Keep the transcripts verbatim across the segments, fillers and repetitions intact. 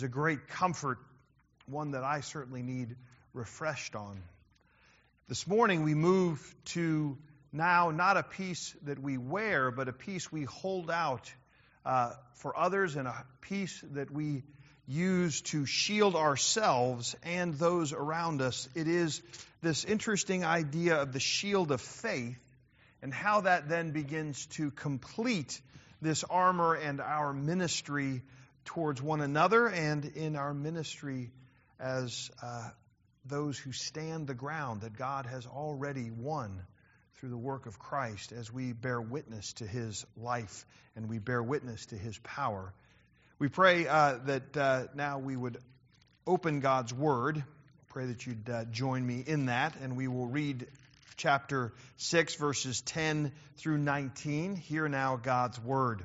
a great comfort, one that I certainly need refreshed on. This morning we move to now not a peace that we wear, but a peace we hold out uh, for others, and a peace that we use to shield ourselves and those around us. It is this interesting idea of the shield of faith and how that then begins to complete this armor and our ministry towards one another and in our ministry as uh, those who stand the ground that God has already won through the work of Christ, as we bear witness to His life and we bear witness to His power. We pray uh, that uh, now we would open God's Word. Pray that you'd uh, join me in that, and we will read chapter six, verses ten through nineteen. Hear now God's Word.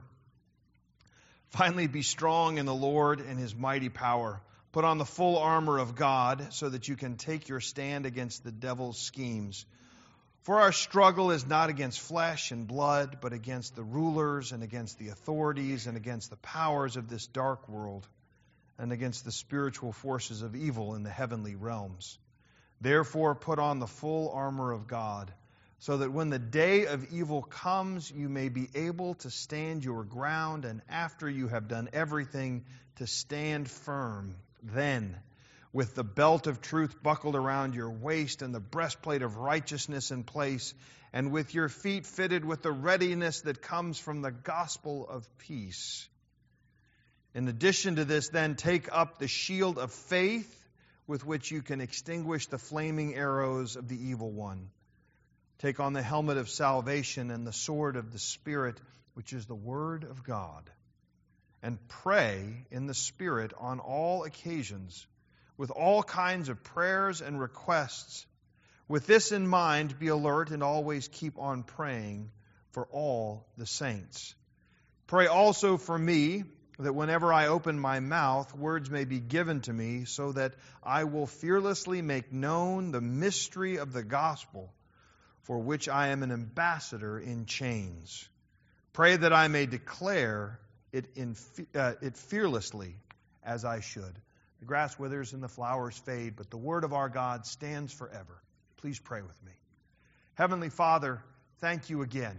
Finally, be strong in the Lord and His mighty power. Put on the full armor of God so that you can take your stand against the devil's schemes. For our struggle is not against flesh and blood, but against the rulers and against the authorities and against the powers of this dark world and against the spiritual forces of evil in the heavenly realms. Therefore, put on the full armor of God, so that when the day of evil comes, you may be able to stand your ground, and after you have done everything, to stand firm. Then, with the belt of truth buckled around your waist and the breastplate of righteousness in place, and with your feet fitted with the readiness that comes from the gospel of peace. In addition to this, then, take up the shield of faith, with which you can extinguish the flaming arrows of the evil one. Take on the helmet of salvation and the sword of the Spirit, which is the Word of God. And pray in the Spirit on all occasions, with all kinds of prayers and requests. With this in mind, be alert and always keep on praying for all the saints. Pray also for me, that whenever I open my mouth, words may be given to me, so that I will fearlessly make known the mystery of the gospel, for which I am an ambassador in chains. Pray that I may declare it, in, uh, it fearlessly as I should. The grass withers and the flowers fade, but the word of our God stands forever. Please pray with me. Heavenly Father, thank you again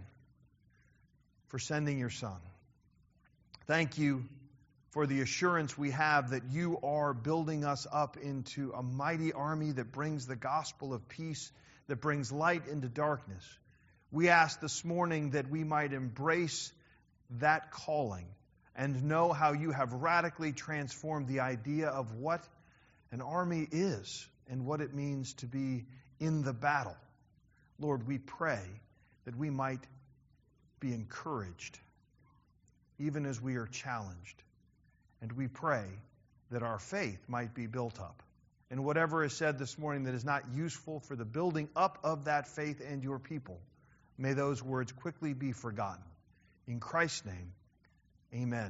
for sending your Son. Thank you for the assurance we have that you are building us up into a mighty army that brings the gospel of peace, that brings light into darkness. We ask this morning that we might embrace that calling and know how you have radically transformed the idea of what an army is and what it means to be in the battle. Lord, we pray that we might be encouraged even as we are challenged. And we pray that our faith might be built up. And whatever is said this morning that is not useful for the building up of that faith and your people, may those words quickly be forgotten. In Christ's name, amen.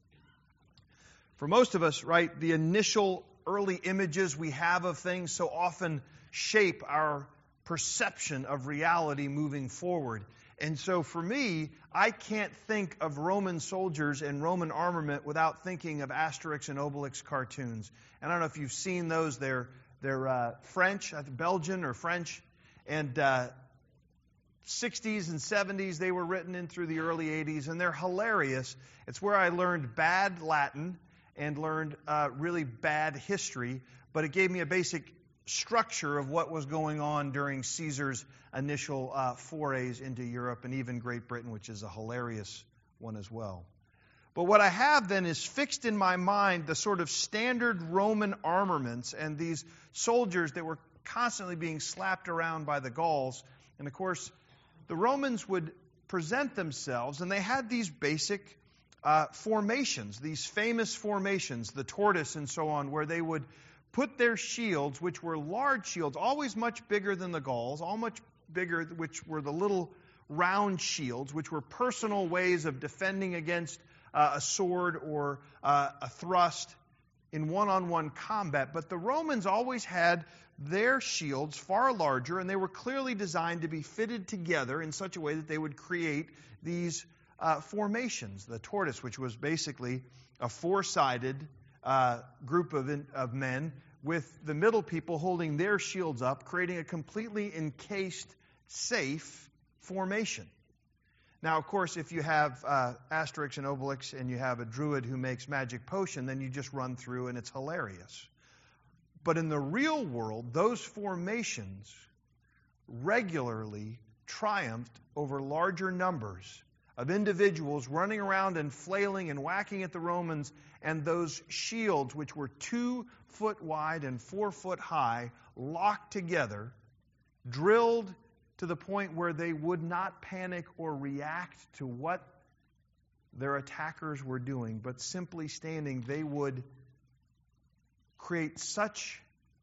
For most of us, right, the initial early images we have of things so often shape our perception of reality moving forward. And so for me, I can't think of Roman soldiers and Roman armament without thinking of Asterix and Obelix cartoons. And I don't know if you've seen those. They're, they're uh, French, I think Belgian or French. And uh, sixties and seventies, they were written in through the early eighties, and they're hilarious. It's where I learned bad Latin and learned uh, really bad history, but it gave me a basic structure of what was going on during Caesar's initial uh, forays into Europe and even Great Britain, which is a hilarious one as well. But what I have then is fixed in my mind the sort of standard Roman armaments and these soldiers that were constantly being slapped around by the Gauls. And of course, the Romans would present themselves, and they had these basic uh, formations, these famous formations, the tortoise and so on, where they would put their shields, which were large shields, always much bigger than the Gauls, all much bigger, which were the little round shields, which were personal ways of defending against uh, a sword or uh, a thrust in one-on-one combat. But the Romans always had their shields far larger, and they were clearly designed to be fitted together in such a way that they would create these uh, formations. The tortoise, which was basically a four-sided uh, group of, in, of men, with the middle people holding their shields up, creating a completely encased, safe formation. Now, of course, if you have uh, Asterix and Obelix and you have a druid who makes magic potion, then you just run through and it's hilarious. But in the real world, those formations regularly triumphed over larger numbers of individuals running around and flailing and whacking at the Romans, and those shields, which were two foot wide and four foot high, locked together, drilled to the point where they would not panic or react to what their attackers were doing, but simply standing, they would create such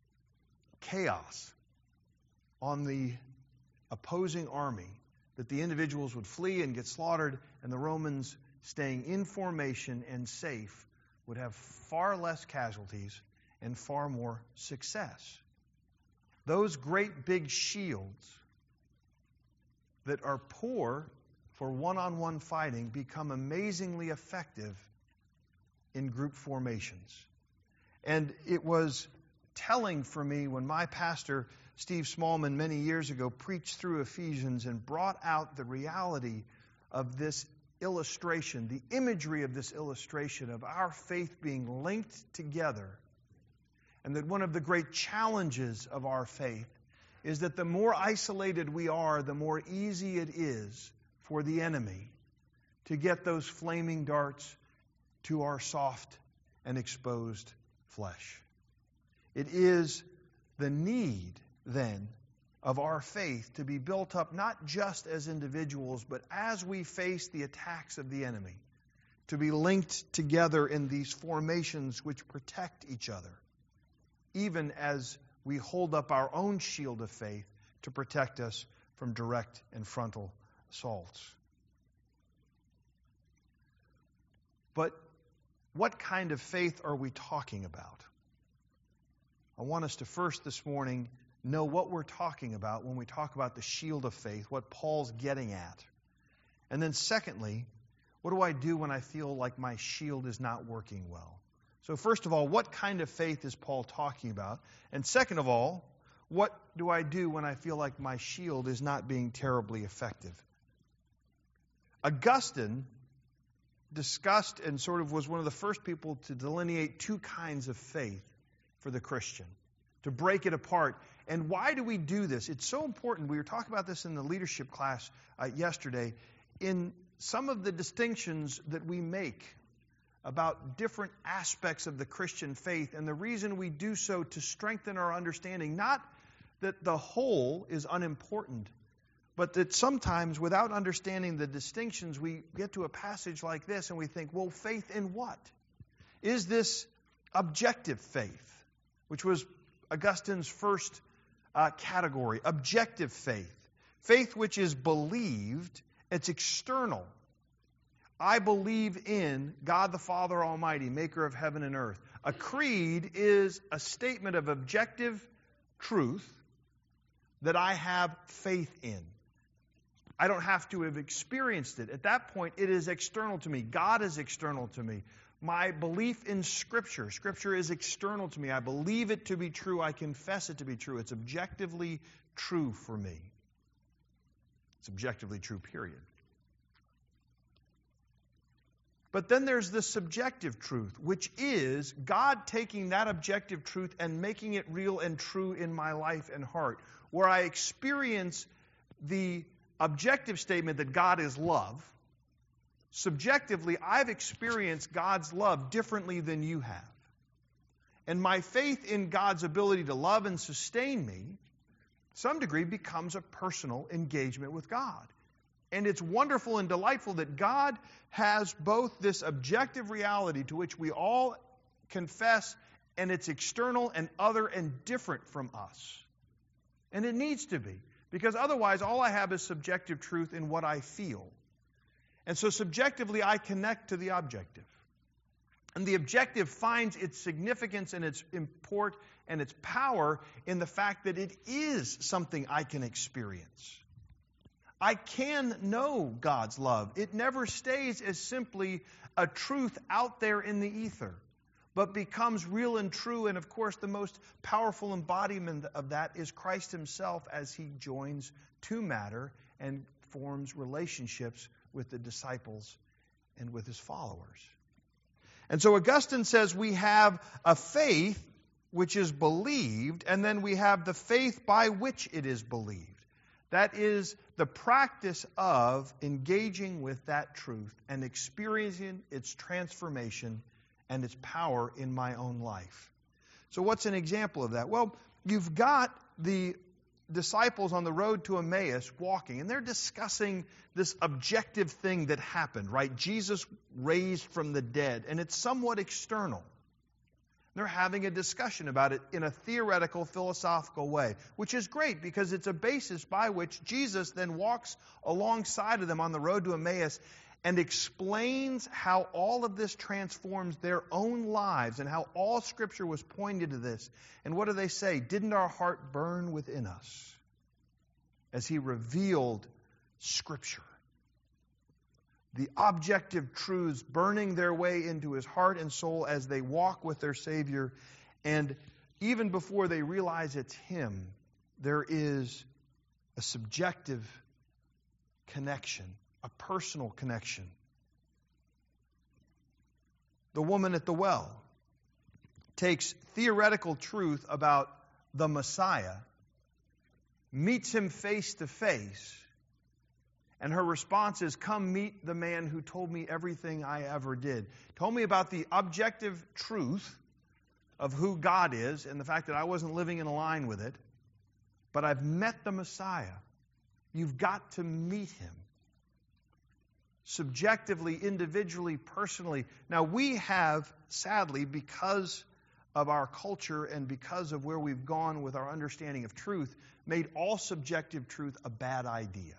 chaos on the opposing army that the individuals would flee and get slaughtered, and the Romans, staying in formation and safe, would have far less casualties and far more success. Those great big shields that are poor for one-on-one fighting become amazingly effective in group formations. And it was telling for me when my pastor, Steve Smallman, many years ago preached through Ephesians and brought out the reality of this illustration, the imagery of this illustration of our faith being linked together. And that one of the great challenges of our faith is that the more isolated we are, the more easy it is for the enemy to get those flaming darts to our soft and exposed flesh. It is the need, then, of our faith to be built up not just as individuals, but as we face the attacks of the enemy, to be linked together in these formations which protect each other, even as we hold up our own shield of faith to protect us from direct and frontal assaults. But what kind of faith are we talking about? I want us to first this morning know what we're talking about when we talk about the shield of faith, what Paul's getting at. And then secondly, what do I do when I feel like my shield is not working well? So first of all, what kind of faith is Paul talking about? And second of all, what do I do when I feel like my shield is not being terribly effective? Augustine discussed and sort of was one of the first people to delineate two kinds of faith for the Christian, to break it apart. And why do we do this? It's so important. We were talking about this in the leadership class uh, yesterday. In some of the distinctions that we make about different aspects of the Christian faith, and the reason we do so to strengthen our understanding, not that the whole is unimportant, but that sometimes without understanding the distinctions, we get to a passage like this and we think, well, faith in what? Is this objective faith, which was Augustine's first uh, category, objective faith, faith which is believed, it's external. I believe in God the Father Almighty, maker of heaven and earth. A creed is a statement of objective truth that I have faith in. I don't have to have experienced it. At that point, it is external to me. God is external to me. My belief in Scripture, Scripture is external to me. I believe it to be true. I confess it to be true. It's objectively true for me. It's objectively true, period. But then there's the subjective truth, which is God taking that objective truth and making it real and true in my life and heart, where I experience the objective statement that God is love. Subjectively, I've experienced God's love differently than you have. And my faith in God's ability to love and sustain me, to some degree, becomes a personal engagement with God. And it's wonderful and delightful that God has both this objective reality to which we all confess, and it's external and other and different from us. And it needs to be, because otherwise all I have is subjective truth in what I feel. And so subjectively I connect to the objective. And the objective finds its significance and its import and its power in the fact that it is something I can experience. I can know God's love. It never stays as simply a truth out there in the ether. but becomes real and true. And of course, the most powerful embodiment of that is Christ himself as he joins to matter and forms relationships with the disciples and with his followers. And so Augustine says we have a faith which is believed, and then we have the faith by which it is believed. That is the practice of engaging with that truth and experiencing its transformation and its power in my own life. So what's an example of that? Well, you've got the disciples on the road to Emmaus walking, and they're discussing this objective thing that happened, right? Jesus raised from the dead, and it's somewhat external. They're having a discussion about it in a theoretical, philosophical way, which is great because it's a basis by which Jesus then walks alongside of them on the road to Emmaus and explains how all of this transforms their own lives and how all Scripture was pointed to this. And what do they say? Didn't our heart burn within us as he revealed Scripture? The objective truths burning their way into his heart and soul as they walk with their Savior. And even before they realize it's him, there is a subjective connection, a personal connection. The woman at the well takes theoretical truth about the Messiah, meets him face to face, and her response is, come meet the man who told me everything I ever did. Told me about the objective truth of who God is and the fact that I wasn't living in line with it. But I've met the Messiah. You've got to meet him. Subjectively, individually, personally. Now we have, sadly, because of our culture and because of where we've gone with our understanding of truth, made all subjective truth a bad idea.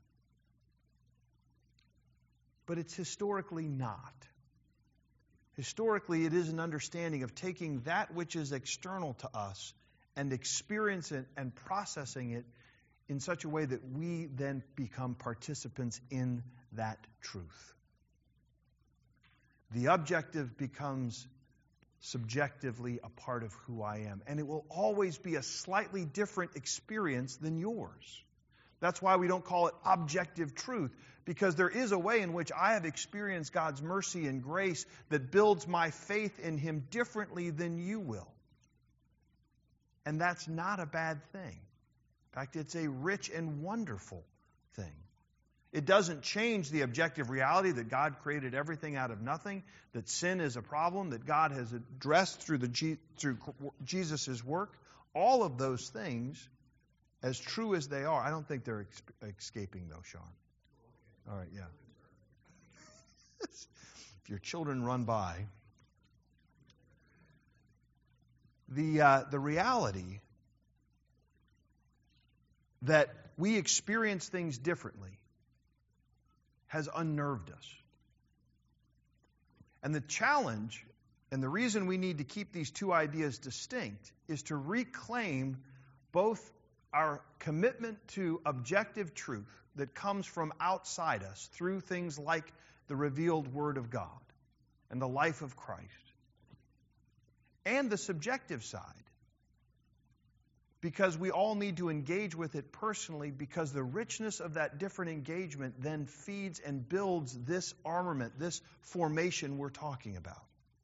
But it's historically not. Historically, it is an understanding of taking that which is external to us and experiencing it and processing it in such a way that we then become participants in that truth. The objective becomes subjectively a part of who I am, and it will always be a slightly different experience than yours. That's why we don't call it objective truth, because there is a way in which I have experienced God's mercy and grace that builds my faith in him differently than you will. And that's not a bad thing. In fact, it's a rich and wonderful thing. It doesn't change the objective reality that God created everything out of nothing, that sin is a problem that God has addressed through the G- through Jesus' work. All of those things, as true as they are, I don't think they're ex- escaping though, Sean. All right, yeah. If your children run by, the uh, the reality that we experience things differently has unnerved us. And the challenge, and the reason we need to keep these two ideas distinct, is to reclaim both our commitment to objective truth that comes from outside us through things like the revealed Word of God and the life of Christ, and the subjective side, because we all need to engage with it personally, because the richness of that different engagement then feeds and builds this armament, this formation we're talking about.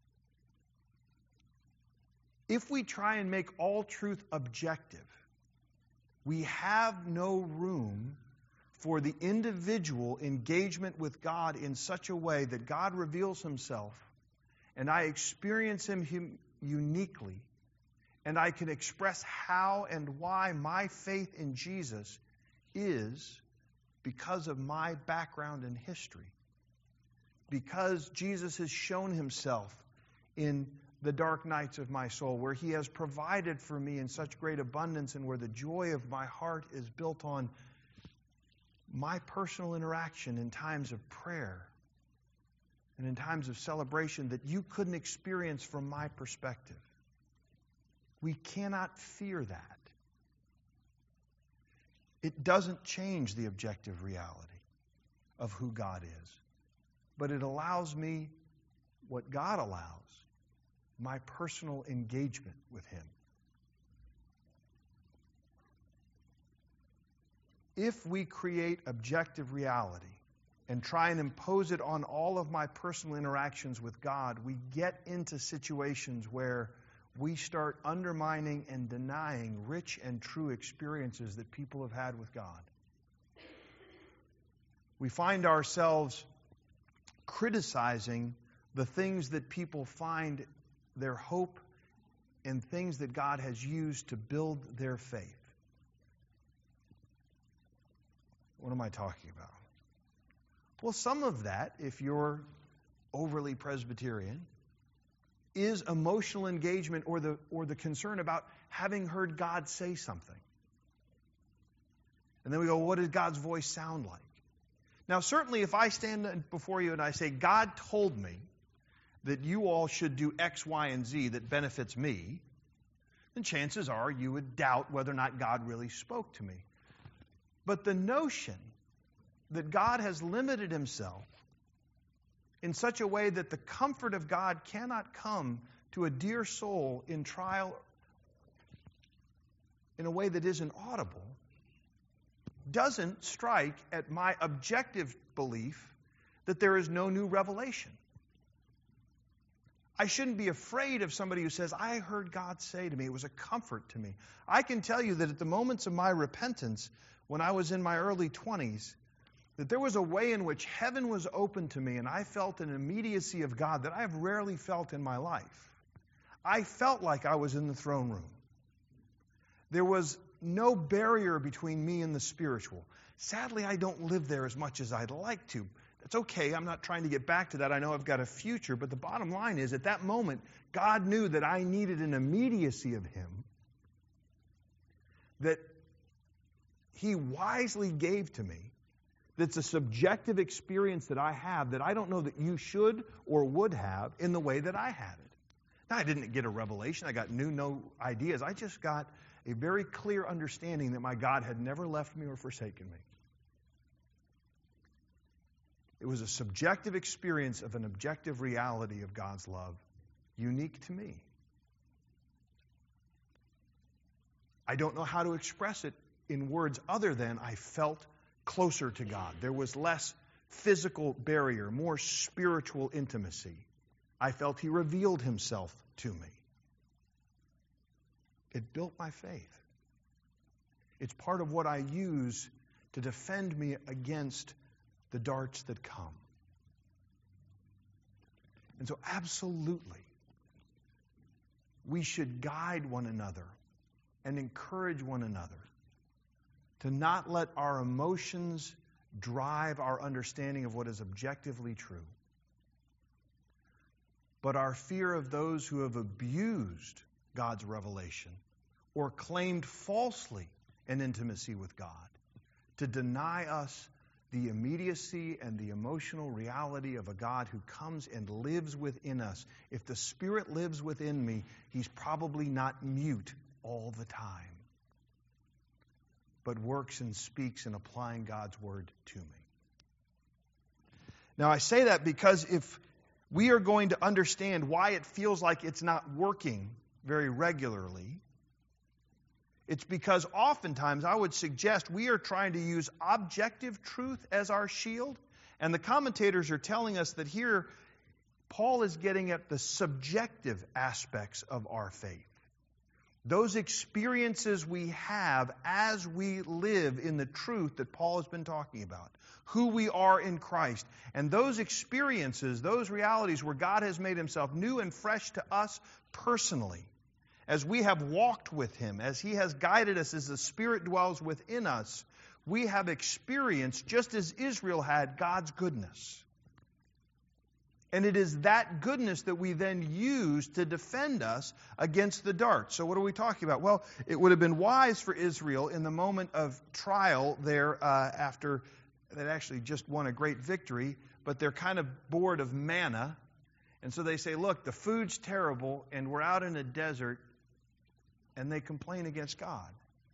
If we try and make all truth objective, we have no room for the individual engagement with God in such a way that God reveals himself and I experience him hum- uniquely, and I can express how and why my faith in Jesus is because of my background and history. Because Jesus has shown himself in the dark nights of my soul, where he has provided for me in such great abundance, and where the joy of my heart is built on my personal interaction in times of prayer and in times of celebration that you couldn't experience from my perspective. We cannot fear that. It doesn't change the objective reality of who God is, but it allows me what God allows, my personal engagement with Him. If we create objective reality and try and impose it on all of my personal interactions with God, we get into situations where we start undermining and denying rich and true experiences that people have had with God. We find ourselves criticizing the things that people find their hope in, things that God has used to build their faith. What am I talking about? Well, some of that, if you're overly Presbyterian, is emotional engagement or the or the concern about having heard God say something. And then we go, what does God's voice sound like? Now, certainly if I stand before you and I say, God told me that you all should do X, Y, and Z that benefits me, then chances are you would doubt whether or not God really spoke to me. But the notion that God has limited Himself in such a way that the comfort of God cannot come to a dear soul in trial in a way that isn't audible doesn't strike at my objective belief that there is no new revelation. I shouldn't be afraid of somebody who says, I heard God say to me, it was a comfort to me. I can tell you that at the moments of my repentance, when I was in my early twenties, that there was a way in which heaven was open to me and I felt an immediacy of God that I have rarely felt in my life. I felt like I was in the throne room. There was no barrier between me and the spiritual. Sadly, I don't live there as much as I'd like to. That's okay. I'm not trying to get back to that. I know I've got a future. But the bottom line is, at that moment, God knew that I needed an immediacy of Him that He wisely gave to me. That's a subjective experience that I have that I don't know that you should or would have in the way that I had it. Now, I didn't get a revelation. I got new no ideas. I just got a very clear understanding that my God had never left me or forsaken me. It was a subjective experience of an objective reality of God's love, unique to me. I don't know how to express it in words other than I felt closer to God. There was less physical barrier, more spiritual intimacy. I felt He revealed Himself to me. It built my faith. It's part of what I use to defend me against the darts that come. And so absolutely, we should guide one another and encourage one another to not let our emotions drive our understanding of what is objectively true, but our fear of those who have abused God's revelation or claimed falsely an intimacy with God to deny us the immediacy and the emotional reality of a God who comes and lives within us. If the Spirit lives within me, He's probably not mute all the time, but works and speaks in applying God's word to me. Now, I say that because if we are going to understand why it feels like it's not working very regularly, it's because oftentimes I would suggest we are trying to use objective truth as our shield, and the commentators are telling us that here Paul is getting at the subjective aspects of our faith. Those experiences we have as we live in the truth that Paul has been talking about, who we are in Christ. And those experiences, those realities where God has made Himself new and fresh to us personally, as we have walked with Him, as He has guided us, as the Spirit dwells within us, we have experienced, just as Israel had, God's goodness. And it is that goodness that we then use to defend us against the darts. So what are we talking about? Well, it would have been wise for Israel in the moment of trial there uh, after they'd actually just won a great victory, but they're kind of bored of manna. And so they say, look, the food's terrible and we're out in a desert, and they complain against God.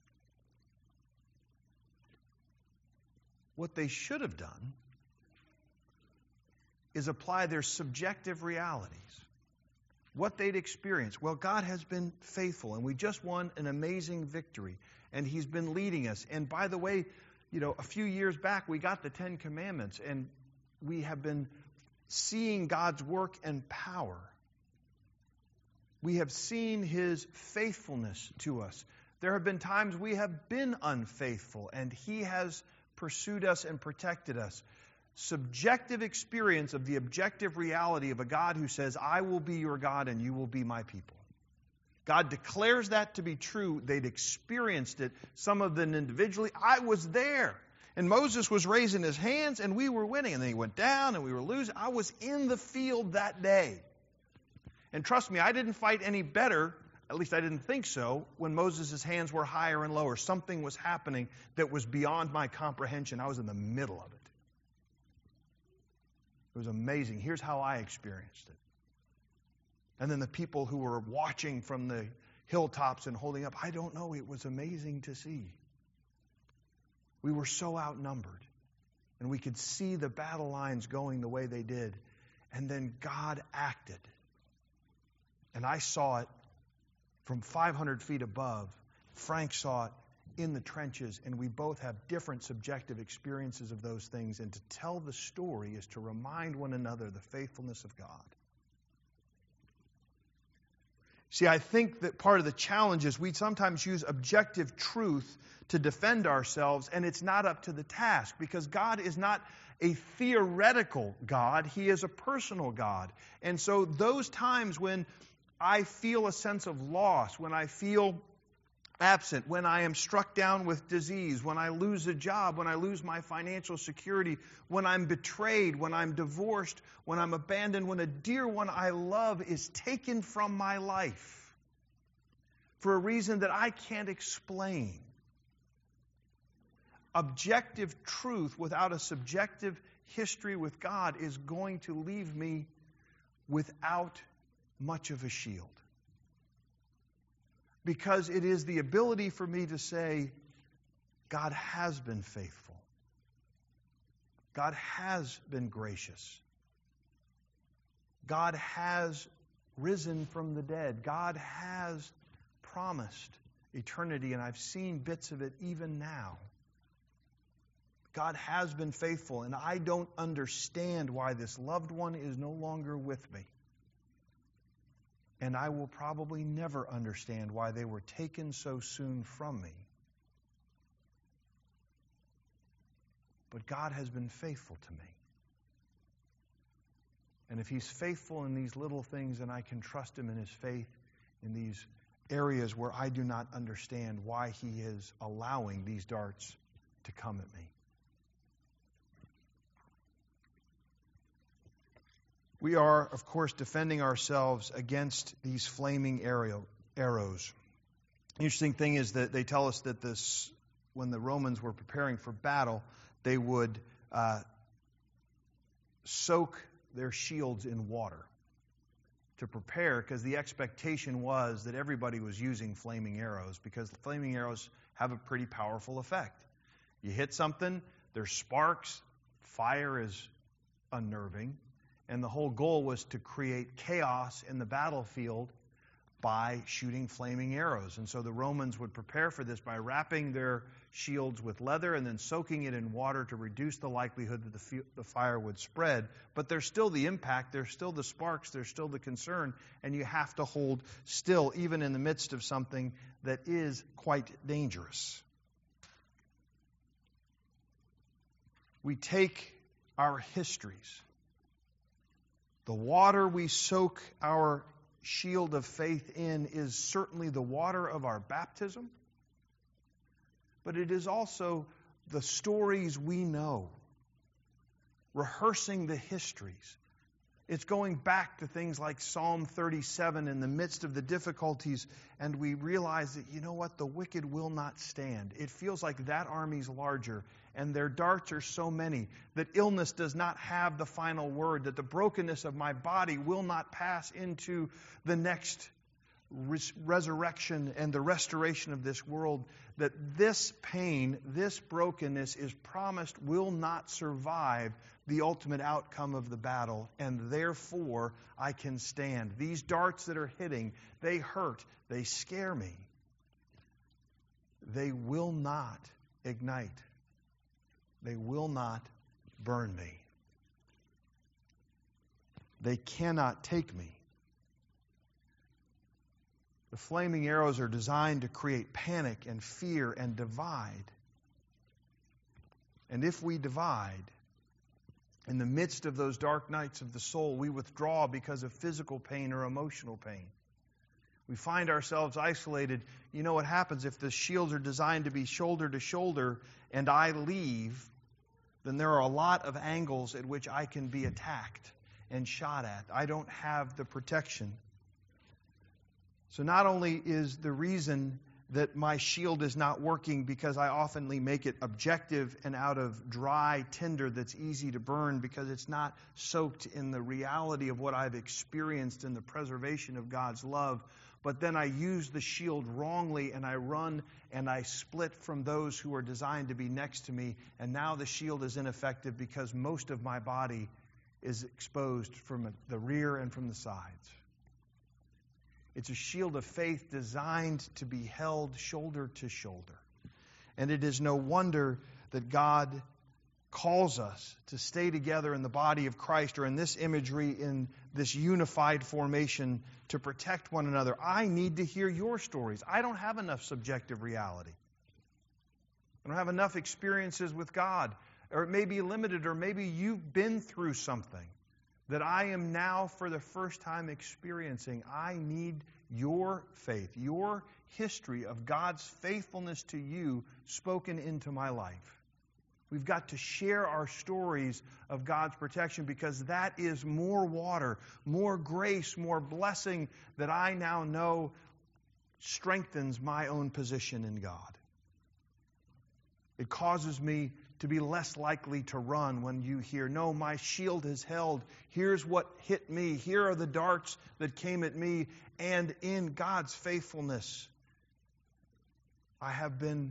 What they should have done is apply their subjective realities. what they'd experienced. Well, God has been faithful, and we just won an amazing victory, and He's been leading us. And by the way, you know, a few years back, we got the Ten Commandments, and we have been seeing God's work and power. We have seen His faithfulness to us. There have been times we have been unfaithful, and He has pursued us and protected us. Subjective experience of the objective reality of a God who says, I will be your God and you will be my people. God declares that to be true. They'd experienced it, some of them individually. I was there. And Moses was raising his hands and we were winning. And then he went down and we were losing. I was in the field that day. And trust me, I didn't fight any better, at least I didn't think so, when Moses' hands were higher and lower. Something was happening that was beyond my comprehension. I was in the middle of it. It was amazing. Here's how I experienced it. And then the people who were watching from the hilltops and holding up, I don't know, it was amazing to see. We were so outnumbered. And we could see the battle lines going the way they did. And then God acted. And I saw it from five hundred feet above. Frank saw it in the trenches. And we both have different subjective experiences of those things. And to tell the story is to remind one another the faithfulness of God. See, I think that part of the challenge is we sometimes use objective truth to defend ourselves, and it's not up to the task, because God is not a theoretical God. He is a personal God. And so those times when I feel a sense of loss, when I feel absent, when I am struck down with disease, when I lose a job, when I lose my financial security, when I'm betrayed, when I'm divorced, when I'm abandoned, when a dear one I love is taken from my life for a reason that I can't explain. Objective truth without a subjective history with God is going to leave me without much of a shield. Because it is the ability for me to say, God has been faithful. God has been gracious. God has risen from the dead. God has promised eternity, and I've seen bits of it even now. God has been faithful, and I don't understand why this loved one is no longer with me. And I will probably never understand why they were taken so soon from me. But God has been faithful to me. And if He's faithful in these little things, then I can trust Him in His faith in these areas where I do not understand why He is allowing these darts to come at me. We are, of course, defending ourselves against these flaming arrows. The interesting thing is that they tell us that this, when the Romans were preparing for battle, they would uh, soak their shields in water to prepare, because the expectation was that everybody was using flaming arrows, because flaming arrows have a pretty powerful effect. You hit something, there's sparks, fire is unnerving. And the whole goal was to create chaos in the battlefield by shooting flaming arrows. And so the Romans would prepare for this by wrapping their shields with leather and then soaking it in water to reduce the likelihood that the, the fire would spread. But there's still the impact, there's still the sparks, there's still the concern, and you have to hold still even in the midst of something that is quite dangerous. We take our histories. The water we soak our shield of faith in is certainly the water of our baptism, but it is also the stories we know, rehearsing the histories. It's going back to things like Psalm thirty-seven in the midst of the difficulties, and we realize that, you know what, the wicked will not stand. It feels like that army's larger, and their darts are so many, that illness does not have the final word, that the brokenness of my body will not pass into the next res- resurrection and the restoration of this world, that this pain, this brokenness is promised will not survive the ultimate outcome of the battle, and therefore I can stand. These darts that are hitting, they hurt, they scare me. They will not ignite. They will not burn me. They cannot take me. The flaming arrows are designed to create panic and fear and divide. And if we divide, in the midst of those dark nights of the soul, we withdraw because of physical pain or emotional pain. We find ourselves isolated. You know what happens if the shields are designed to be shoulder to shoulder and I leave, then there are a lot of angles at which I can be attacked and shot at. I don't have the protection. So not only is the reason that my shield is not working because I oftenly make it objective and out of dry tinder that's easy to burn because it's not soaked in the reality of what I've experienced in the preservation of God's love, but then I use the shield wrongly and I run and I split from those who are designed to be next to me, and now the shield is ineffective because most of my body is exposed from the rear and from the sides. It's a shield of faith designed to be held shoulder to shoulder. And it is no wonder that God calls us to stay together in the body of Christ, or in this imagery, in this unified formation, to protect one another. I need to hear your stories. I don't have enough subjective reality. I don't have enough experiences with God. Or it may be limited, or maybe you've been through something that I am now for the first time experiencing. I need your faith, your history of God's faithfulness to you spoken into my life. We've got to share our stories of God's protection, because that is more water, more grace, more blessing that I now know strengthens my own position in God. It causes me to be less likely to run when you hear, no, my shield is held. Here's what hit me. Here are the darts that came at me. And in God's faithfulness, I have been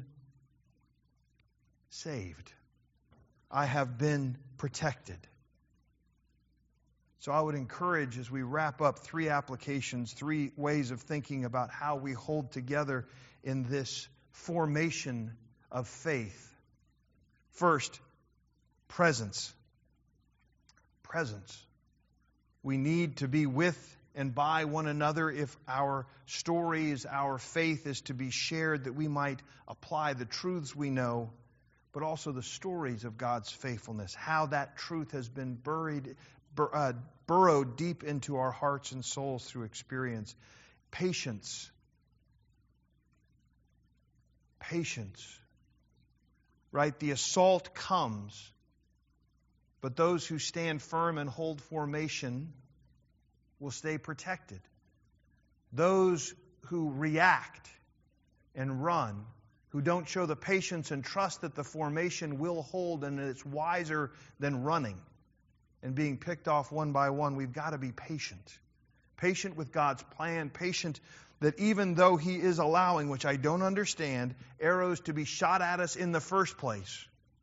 saved. I have been protected. So I would encourage, as we wrap up, three applications, three ways of thinking about how we hold together in this formation of faith. First, presence. Presence. We need to be with and by one another if our stories, our faith is to be shared, that we might apply the truths we know, but also the stories of God's faithfulness, how that truth has been buried, bur- uh, burrowed deep into our hearts and souls through experience. Patience. Patience. Right? The assault comes, but those who stand firm and hold formation will stay protected. Those who react and run, who don't show the patience and trust that the formation will hold and that it's wiser than running and being picked off one by one, we've got to be patient. Patient with God's plan, patient that even though He is allowing, which I don't understand, arrows to be shot at us in the first place,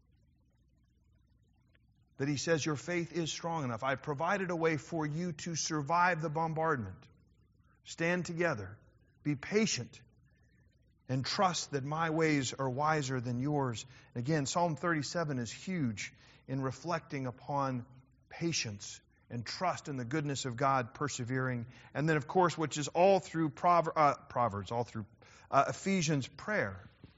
that He says your faith is strong enough. I've provided a way for you to survive the bombardment. Stand together. Be patient. And trust that my ways are wiser than yours. Again, Psalm thirty-seven is huge in reflecting upon patience and trust in the goodness of God, persevering. And then, of course, which is all through Prover- uh, Proverbs, all through uh, Ephesians, prayer.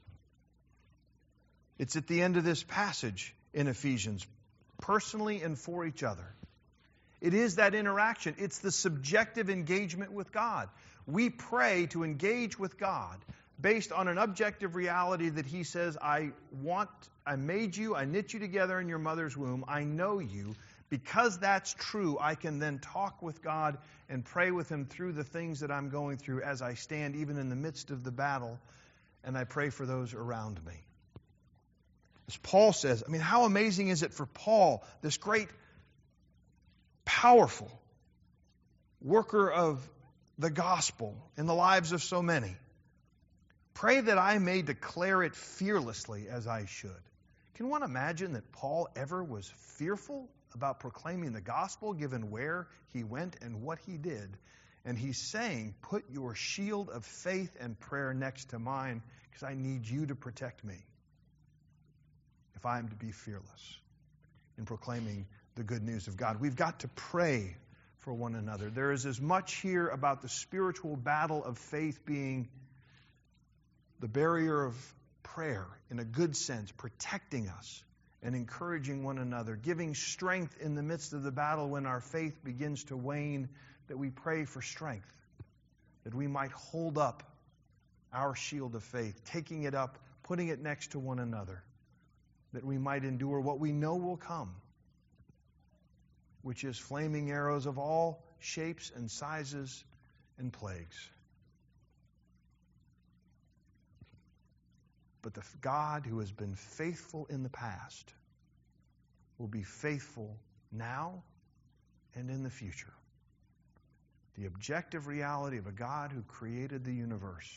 It's at the end of this passage in Ephesians, personally and for each other. It is that interaction. It's the subjective engagement with God. We pray to engage with God based on an objective reality that He says, I want, I made you, I knit you together in your mother's womb, I know you. Because that's true, I can then talk with God and pray with Him through the things that I'm going through as I stand even in the midst of the battle, and I pray for those around me. As Paul says, I mean, how amazing is it for Paul, this great, powerful worker of the gospel in the lives of so many. Pray that I may declare it fearlessly as I should. Can one imagine that Paul ever was fearful about proclaiming the gospel, given where he went and what he did? And he's saying, put your shield of faith and prayer next to mine, because I need you to protect me if I am to be fearless in proclaiming the good news of God. We've got to pray for one another. There is as much here about the spiritual battle of faith being the barrier of prayer, in a good sense, protecting us and encouraging one another, giving strength in the midst of the battle when our faith begins to wane, that we pray for strength, that we might hold up our shield of faith, taking it up, putting it next to one another, that we might endure what we know will come, which is flaming arrows of all shapes and sizes and plagues. But the God who has been faithful in the past will be faithful now and in the future. The objective reality of a God who created the universe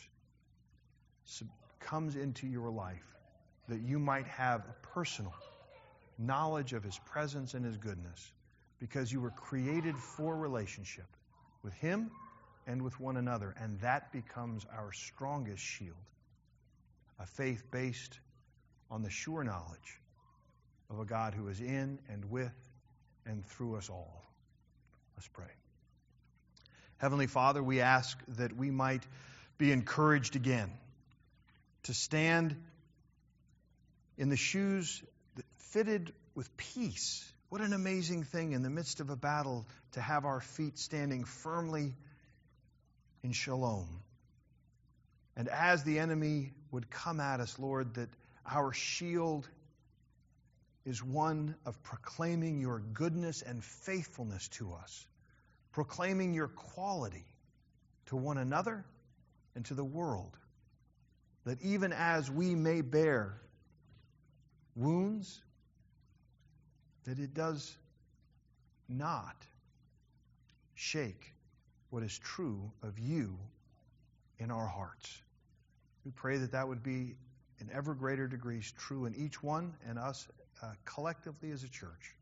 comes into your life that you might have a personal knowledge of His presence and His goodness, because you were created for relationship with Him and with one another, and that becomes our strongest shield. A faith based on the sure knowledge of a God who is in and with and through us all. Let's pray. Heavenly Father, we ask that we might be encouraged again to stand in the shoes that fitted with peace. What an amazing thing in the midst of a battle to have our feet standing firmly in shalom. And as the enemy would come at us, Lord, that our shield is one of proclaiming your goodness and faithfulness to us, proclaiming your quality to one another and to the world, that even as we may bear wounds, that it does not shake what is true of you in our hearts. We pray that that would be in ever greater degrees true in each one and us uh, collectively as a church.